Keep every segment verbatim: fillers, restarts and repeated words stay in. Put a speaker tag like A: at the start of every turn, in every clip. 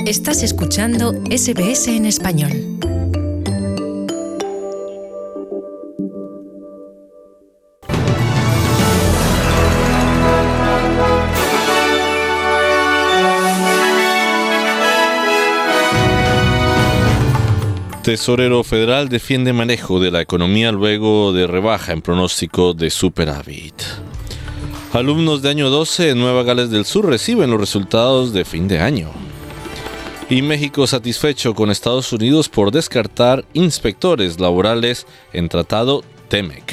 A: Estás escuchando S B S en español.
B: Tesorero federal defiende manejo de la economía luego de rebaja en pronóstico de superávit. Alumnos de año doce en Nueva Gales del Sur reciben los resultados de fin de año. Y México satisfecho con Estados Unidos por descartar inspectores laborales en tratado TEMEC.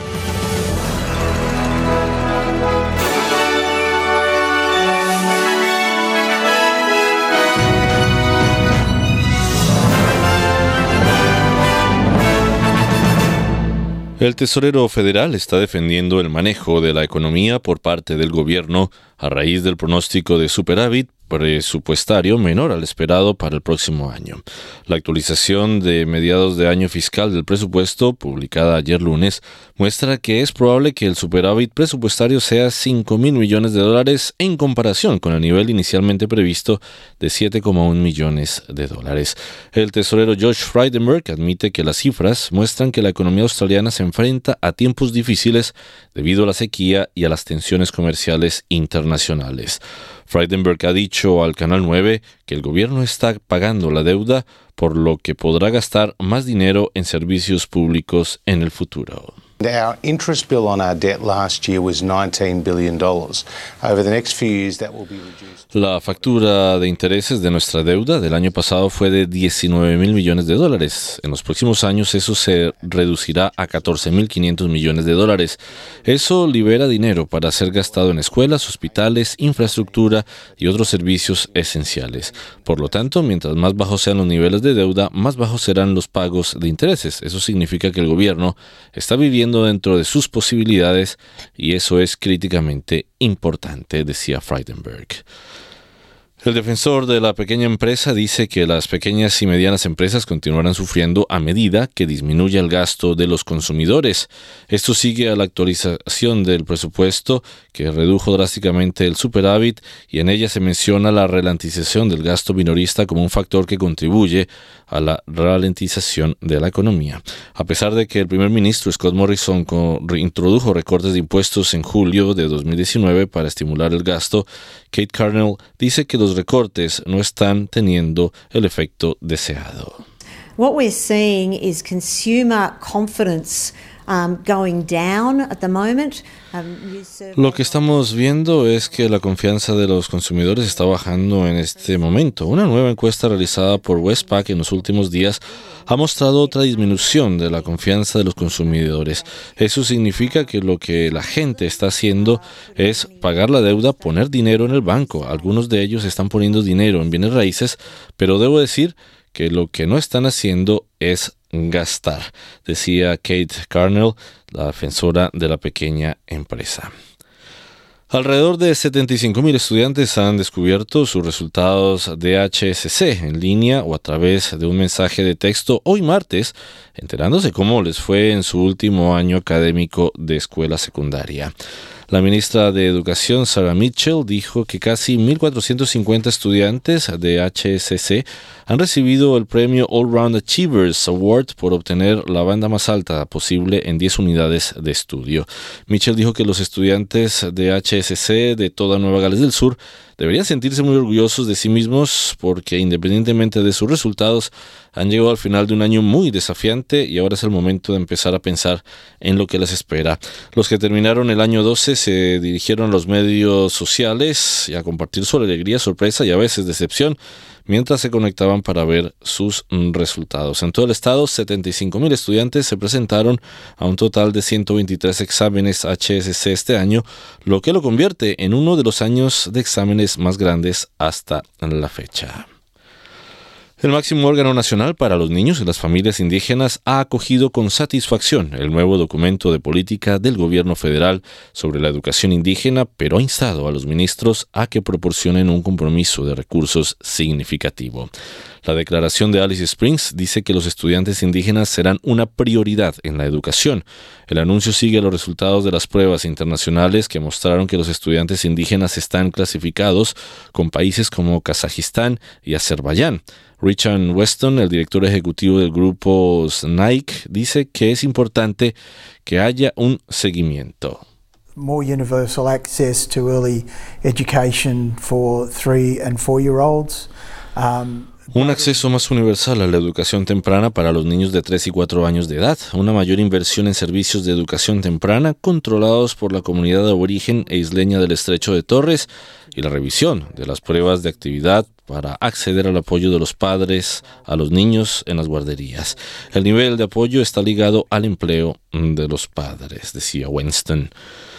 B: El tesorero federal está defendiendo el manejo de la economía por parte del gobierno a raíz del pronóstico de superávit presupuestario menor al esperado para el próximo año. La actualización de mediados de año fiscal del presupuesto, publicada ayer lunes, muestra que es probable que el superávit presupuestario sea cinco mil millones de dólares en comparación con el nivel inicialmente previsto de siete coma uno millones de dólares. El tesorero Josh Frydenberg admite que las cifras muestran que la economía australiana se enfrenta a tiempos difíciles debido a la sequía y a las tensiones comerciales internacionales. Frydenberg ha dicho al Canal nueve que el gobierno está pagando la deuda, por lo que podrá gastar más dinero en servicios públicos en el futuro.
C: Our interest bill on our debt last year was nineteen billion dollars. Over the next few years that will be reduced.
B: La factura de intereses de nuestra deuda del año pasado fue de diecinueve mil millones de dólares. En los próximos años eso se reducirá a catorce mil quinientos millones de dólares. Eso libera dinero para ser gastado en escuelas, hospitales, infraestructura y otros servicios esenciales. Por lo tanto, mientras más bajos sean los niveles de deuda, más bajos serán los pagos de intereses. Eso significa que el gobierno está viviendo dentro de sus posibilidades y eso es críticamente importante, decía Frydenberg. El defensor de la pequeña empresa dice que las pequeñas y medianas empresas continuarán sufriendo a medida que disminuya el gasto de los consumidores. Esto sigue a la actualización del presupuesto que redujo drásticamente el superávit y en ella se menciona la ralentización del gasto minorista como un factor que contribuye a la ralentización de la economía. A pesar de que el primer ministro Scott Morrison introdujo recortes de impuestos en julio de dos mil diecinueve para estimular el gasto, Kate Carnell dice que los recortes no están teniendo el efecto deseado.
D: What we're seeing is consumer confidence um, going down at the moment.
B: Lo que estamos viendo es que la confianza de los consumidores está bajando en este momento. Una nueva encuesta realizada por Westpac en los últimos días ha mostrado otra disminución de la confianza de los consumidores. Eso significa que lo que la gente está haciendo es pagar la deuda, poner dinero en el banco. Algunos de ellos están poniendo dinero en bienes raíces, pero debo decir que lo que no están haciendo es gastar, decía Kate Carnell, la defensora de la pequeña empresa. Alrededor de setenta y cinco mil estudiantes han descubierto sus resultados de H S C en línea o a través de un mensaje de texto hoy martes, enterándose cómo les fue en su último año académico de escuela secundaria. La ministra de Educación, Sarah Mitchell, dijo que casi mil cuatrocientos cincuenta estudiantes de H S C han recibido el premio All Round Achievers Award por obtener la banda más alta posible en diez unidades de estudio. Mitchell dijo que los estudiantes de H S C de toda Nueva Gales del Sur deberían sentirse muy orgullosos de sí mismos porque, independientemente de sus resultados, han llegado al final de un año muy desafiante y ahora es el momento de empezar a pensar en lo que les espera. Los que terminaron el año doce se dirigieron a los medios sociales y a compartir su alegría, sorpresa y a veces decepción mientras se conectaban para ver sus resultados. En todo el estado, setenta y cinco mil estudiantes se presentaron a un total de ciento veintitrés exámenes H S C este año, lo que lo convierte en uno de los años de exámenes más grandes hasta la fecha. El máximo órgano nacional para los niños y las familias indígenas ha acogido con satisfacción el nuevo documento de política del gobierno federal sobre la educación indígena, pero ha instado a los ministros a que proporcionen un compromiso de recursos significativo. La declaración de Alice Springs dice que los estudiantes indígenas serán una prioridad en la educación. El anuncio sigue los resultados de las pruebas internacionales que mostraron que los estudiantes indígenas están clasificados con países como Kazajistán y Azerbaiyán. Richard Weston, el director ejecutivo del grupo S N A I C, dice que es importante que haya un seguimiento.
E: More universal access to early education for three and four year olds. Um,
B: Un acceso más universal a la educación temprana para los niños de tres y cuatro años de edad, una mayor inversión en servicios de educación temprana controlados por la comunidad aborigen e isleña del Estrecho de Torres y la revisión de las pruebas de actividad para acceder al apoyo de los padres a los niños en las guarderías. El nivel de apoyo está ligado al empleo de los padres, decía Winston.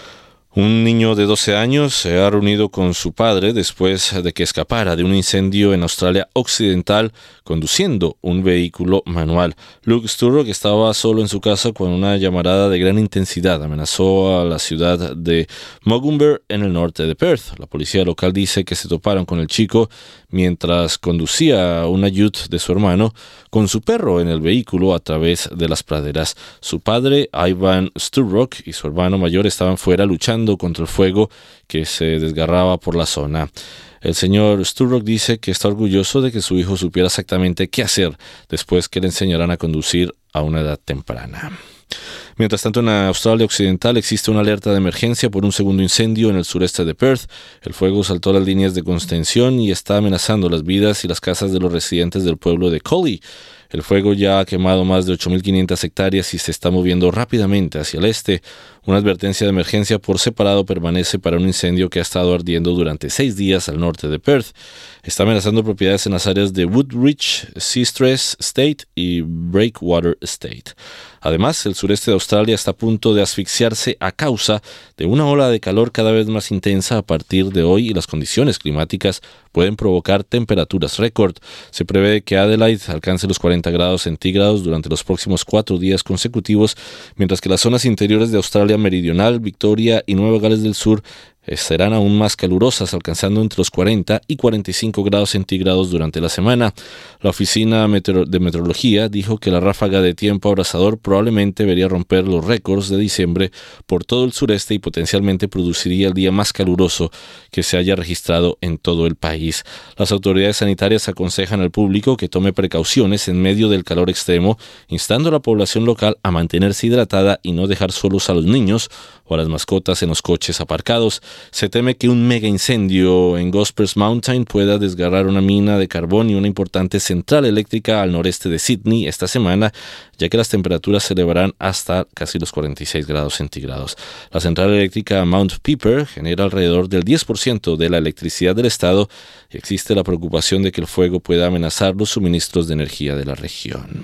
B: Un niño de doce años se ha reunido con su padre después de que escapara de un incendio en Australia Occidental conduciendo un vehículo manual. Luke Sturrock estaba solo en su casa cuando una llamarada de gran intensidad amenazó a la ciudad de Mogunber en el norte de Perth. La policía local dice que se toparon con el chico mientras conducía una ute de su hermano con su perro en el vehículo a través de las praderas. Su padre, Ivan Sturrock, y su hermano mayor estaban fuera luchando contra el fuego que se desgarraba por la zona. El señor Sturrock dice que está orgulloso de que su hijo supiera exactamente qué hacer después que le enseñaran a conducir a una edad temprana. Mientras tanto, en Australia Occidental existe una alerta de emergencia por un segundo incendio en el sureste de Perth. El fuego saltó las líneas de contención y está amenazando las vidas y las casas de los residentes del pueblo de Collie. El fuego ya ha quemado más de ocho mil quinientas hectáreas y se está moviendo rápidamente hacia el este. Una advertencia de emergencia por separado permanece para un incendio que ha estado ardiendo durante seis días al norte de Perth. Está amenazando propiedades en las áreas de Woodridge, Seastress Estate y Breakwater Estate. Además, el sureste de Australia está a punto de asfixiarse a causa de una ola de calor cada vez más intensa a partir de hoy y las condiciones climáticas pueden provocar temperaturas récord. Se prevé que Adelaide alcance los cuarenta grados centígrados durante los próximos cuatro días consecutivos, mientras que las zonas interiores de Australia Meridional, Victoria y Nueva Gales del Sur serán aún más calurosas, alcanzando entre los cuarenta y cuarenta y cinco grados centígrados durante la semana. La Oficina de Meteorología dijo que la ráfaga de tiempo abrasador probablemente vería romper los récords de diciembre por todo el sureste y potencialmente produciría el día más caluroso que se haya registrado en todo el país. Las autoridades sanitarias aconsejan al público que tome precauciones en medio del calor extremo, instando a la población local a mantenerse hidratada y no dejar solos a los niños o a las mascotas en los coches aparcados. Se teme que un mega incendio en Gospers Mountain pueda desgarrar una mina de carbón y una importante central eléctrica al noreste de Sydney esta semana, ya que las temperaturas se elevarán hasta casi los cuarenta y seis grados centígrados. La central eléctrica Mount Piper genera alrededor del diez por ciento de la electricidad del estado y existe la preocupación de que el fuego pueda amenazar los suministros de energía de la región.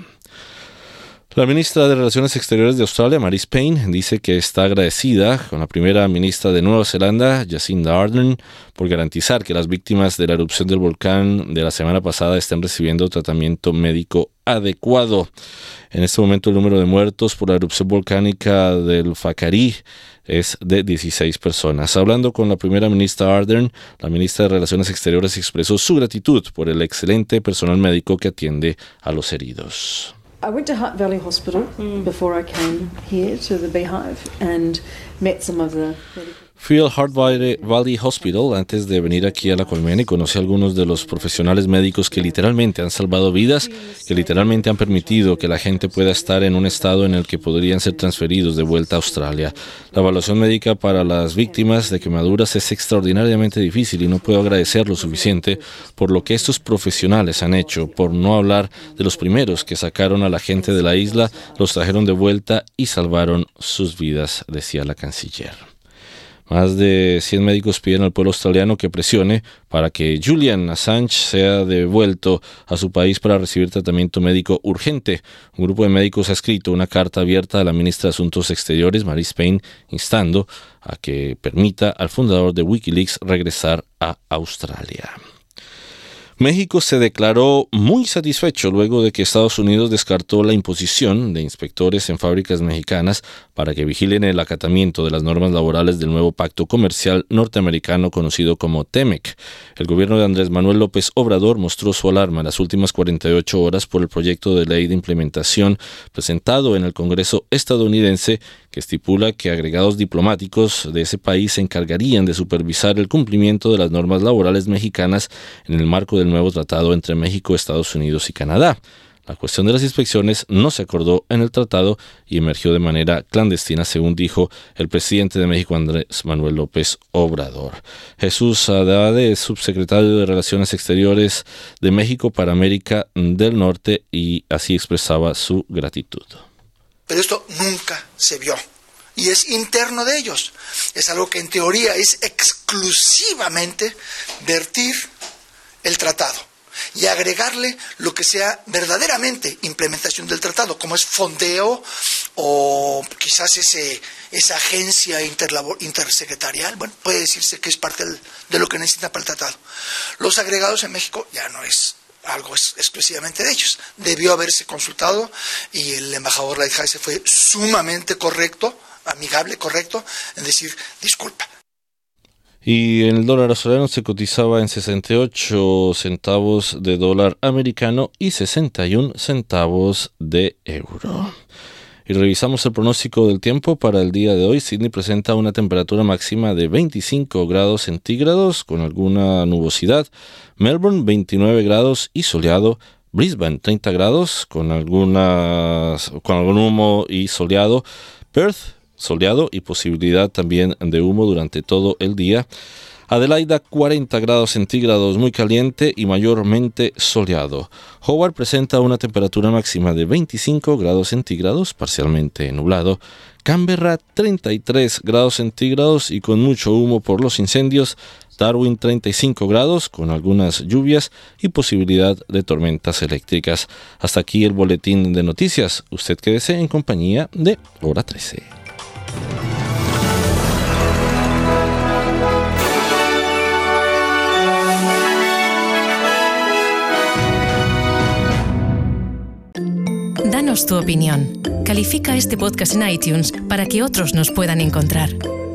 B: La ministra de Relaciones Exteriores de Australia, Marise Payne, dice que está agradecida con la primera ministra de Nueva Zelanda, Jacinda Ardern, por garantizar que las víctimas de la erupción del volcán de la semana pasada estén recibiendo tratamiento médico adecuado. En este momento el número de muertos por la erupción volcánica del Whakaari es de dieciséis personas. Hablando con la primera ministra Ardern, la ministra de Relaciones Exteriores expresó su gratitud por el excelente personal médico que atiende a los heridos.
F: I went to Hutt Valley Hospital mm. before I came here to the Beehive and met some of the medical...
B: Fui al Hutt Valley Hospital antes de venir aquí a la colmena y conocí a algunos de los profesionales médicos que literalmente han salvado vidas, que literalmente han permitido que la gente pueda estar en un estado en el que podrían ser transferidos de vuelta a Australia. La evaluación médica para las víctimas de quemaduras es extraordinariamente difícil y no puedo agradecer lo suficiente por lo que estos profesionales han hecho, por no hablar de los primeros que sacaron a la gente de la isla, los trajeron de vuelta y salvaron sus vidas, decía la canciller. Más de cien médicos piden al pueblo australiano que presione para que Julian Assange sea devuelto a su país para recibir tratamiento médico urgente. Un grupo de médicos ha escrito una carta abierta a la ministra de Asuntos Exteriores, Marise Payne, instando a que permita al fundador de Wikileaks regresar a Australia. México se declaró muy satisfecho luego de que Estados Unidos descartó la imposición de inspectores en fábricas mexicanas para que vigilen el acatamiento de las normas laborales del nuevo pacto comercial norteamericano conocido como TEMEC. El gobierno de Andrés Manuel López Obrador mostró su alarma en las últimas cuarenta y ocho horas por el proyecto de ley de implementación presentado en el Congreso estadounidense que estipula que agregados diplomáticos de ese país se encargarían de supervisar el cumplimiento de las normas laborales mexicanas en el marco del nuevo tratado entre México, Estados Unidos y Canadá. La cuestión de las inspecciones no se acordó en el tratado y emergió de manera clandestina, según dijo el presidente de México, Andrés Manuel López Obrador. Jesús Adade es subsecretario de Relaciones Exteriores de México para América del Norte y así expresaba su gratitud.
G: Pero esto nunca se vio y es interno de ellos. Es algo que en teoría es exclusivamente vertir el tratado y agregarle lo que sea verdaderamente implementación del tratado, como es fondeo o quizás ese, esa agencia interlabor, intersecretarial. Bueno, puede decirse que es parte del, de lo que necesita para el tratado. Los agregados en México ya no es algo es exclusivamente de ellos. Debió haberse consultado y el embajador Lighthizer fue sumamente correcto, amigable, correcto, en decir disculpa.
B: Y el dólar australiano se cotizaba en sesenta y ocho centavos de dólar americano y sesenta y uno centavos de euro. Y revisamos el pronóstico del tiempo para el día de hoy. Sydney presenta una temperatura máxima de veinticinco grados centígrados con alguna nubosidad. Melbourne veintinueve grados y soleado. Brisbane treinta grados con, algunas, con algún humo y soleado. Perth soleado y posibilidad también de humo durante todo el día. Adelaida cuarenta grados centígrados, muy caliente y mayormente soleado. Hobart presenta una temperatura máxima de veinticinco grados centígrados, parcialmente nublado. Canberra treinta y tres grados centígrados y con mucho humo por los incendios. Darwin treinta y cinco grados con algunas lluvias y posibilidad de tormentas eléctricas. Hasta aquí el boletín de noticias. Usted quédese en compañía de Hora trece.
A: Danos tu opinión. Califica este podcast en iTunes para que otros nos puedan encontrar.